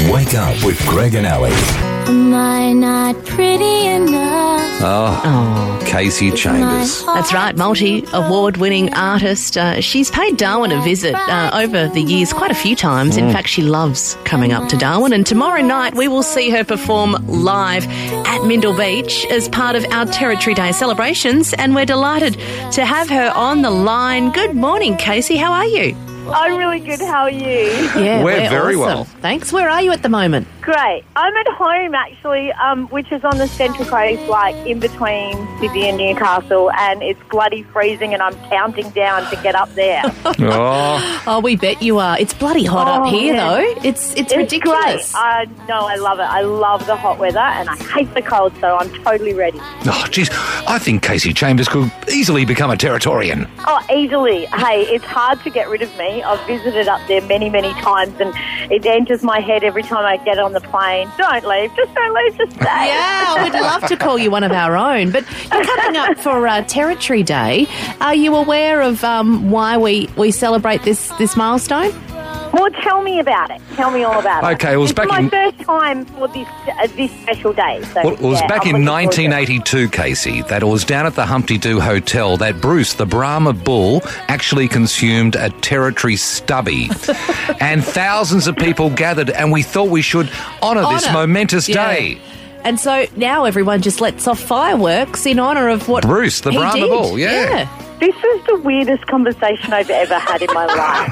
Wake up with Greg and Ali. Am I not pretty enough? Oh, Kasey Chambers. That's right, multi-award-winning artist. She's paid Darwin a visit over the years quite a few times. In fact, she loves coming up to Darwin. And tomorrow night, we will see her perform live at Mindle Beach as part of our Territory Day celebrations. And we're delighted to have her on the line. Good morning, Kasey. How are you? I'm really good. How are you? Yeah, We're very awesome. well. Thanks. Where are you at the moment? Great. I'm at home, actually, which is on the Central Coast, like in between Sydney and Newcastle, and it's bloody freezing, and I'm counting down to get up there. Oh, we bet you are. It's bloody hot up here, though. It's ridiculous. Great. No, I love it. I love the hot weather, and I hate the cold, so I'm totally ready. Oh, geez, I think Kasey Chambers could easily become a Territorian. Oh, easily. Hey, it's hard to get rid of me. I've visited up there many, many times, and it enters my head every time I get on the plane. Don't leave. Just don't leave. Just stay. Yeah, we'd love to call you one of our own. But you're coming up for Territory Day. Are you aware of why we celebrate this milestone? Well, tell me about it. Tell me all about it. Okay, it was it's my first time for this special day. So, Well, it was back I'm in looking forward to it. 1982, Kasey, that it was down at the Humpty Doo Hotel that Bruce, the Brahma bull, actually consumed a territory stubby. And thousands of people gathered, and we thought we should honour this momentous day. And so now everyone just lets off fireworks in honour of what Bruce, the he Brahma did. bull, yeah. This is the weirdest conversation I've ever had in my life.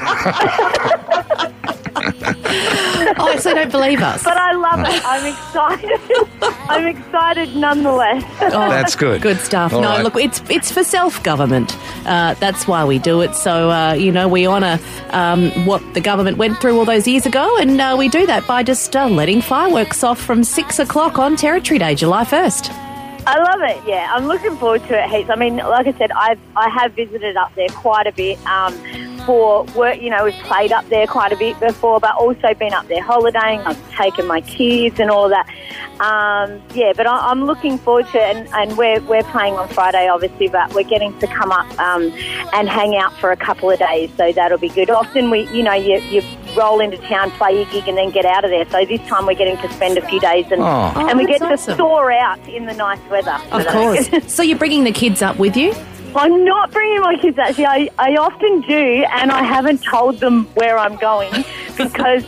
Oh, so don't believe us. But I love it. I'm excited. I'm excited nonetheless. Oh, That's good. Good stuff. All no, right. look, it's for self-government. That's why we do it. So, we honour what the government went through all those years ago, and we do that by just letting fireworks off from 6 o'clock on Territory Day, July 1st. I love it, yeah. I'm looking forward to it heaps. I mean, like I said, I have visited up there quite a bit for work. You know, we've played up there quite a bit before, but also been up there holidaying. I've taken my kids and all that. But I'm looking forward to it, and we're playing on Friday, obviously, but we're getting to come up and hang out for a couple of days, so that'll be good. Often you roll into town, play your gig, and then get out of there. So this time we're getting to spend a few days, and we get that's to awesome. soar out in the nice weather. Of course. So you're bringing the kids up with you? I'm not bringing my kids, actually. I often do, and I haven't told them where I'm going because...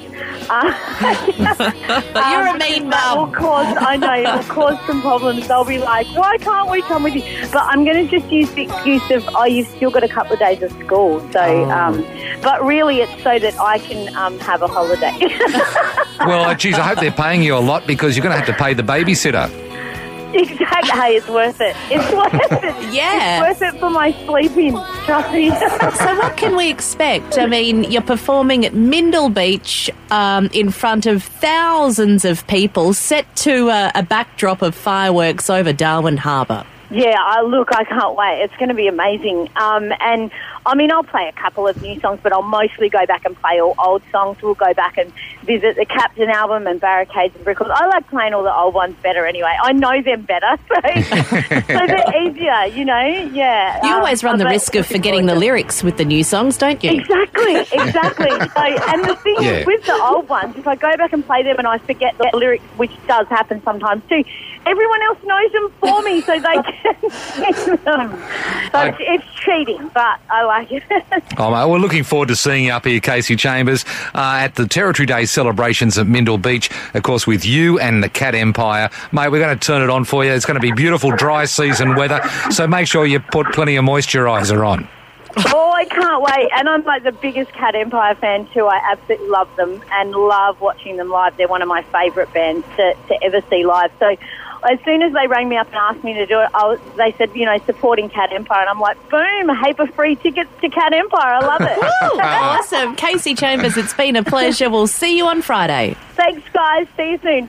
You're a mean mum. It'll cause some problems. They'll be like, why can't we come with you? But I'm going to just use the excuse of, you've still got a couple of days of school. So, but really it's so that I can have a holiday. Well, geez, I hope they're paying you a lot because you're going to have to pay the babysitter. Exactly. Hey, it's worth it. It's worth it. Yeah. It's worth it for my sleeping. Trust me. So what can we expect? I mean, you're performing at Mindle Beach in front of thousands of people set to a backdrop of fireworks over Darwin Harbour. Yeah, I can't wait. It's going to be amazing. And, I mean, I'll play a couple of new songs, but I'll mostly go back and play all old songs. We'll go back and visit the Captain album and Barricades and Brickles. I like playing all the old ones better anyway. I know them better, so they're easier, you know? Yeah. You always run the risk of forgetting the lyrics with the new songs, don't you? Exactly. So, and the thing is, with the old ones, if I go back and play them and I forget the lyrics, which does happen sometimes too, everyone else knows them for me, so they can sing them. So it's cheating, but I like it. Oh, mate, we're looking forward to seeing you up here, Kasey Chambers, at the Territory Day celebrations at Mindle Beach, of course, with you and the Cat Empire. Mate, we're going to turn it on for you. It's going to be beautiful dry season weather, so make sure you put plenty of moisturiser on. Oh, I can't wait. And I'm like the biggest Cat Empire fan too. I absolutely love them and love watching them live. They're one of my favourite bands to ever see live. So as soon as they rang me up and asked me to do it, they said, supporting Cat Empire. And I'm like, boom, a heap of free tickets to Cat Empire. I love it. Woo, awesome. Kasey Chambers, it's been a pleasure. We'll see you on Friday. Thanks, guys. See you soon.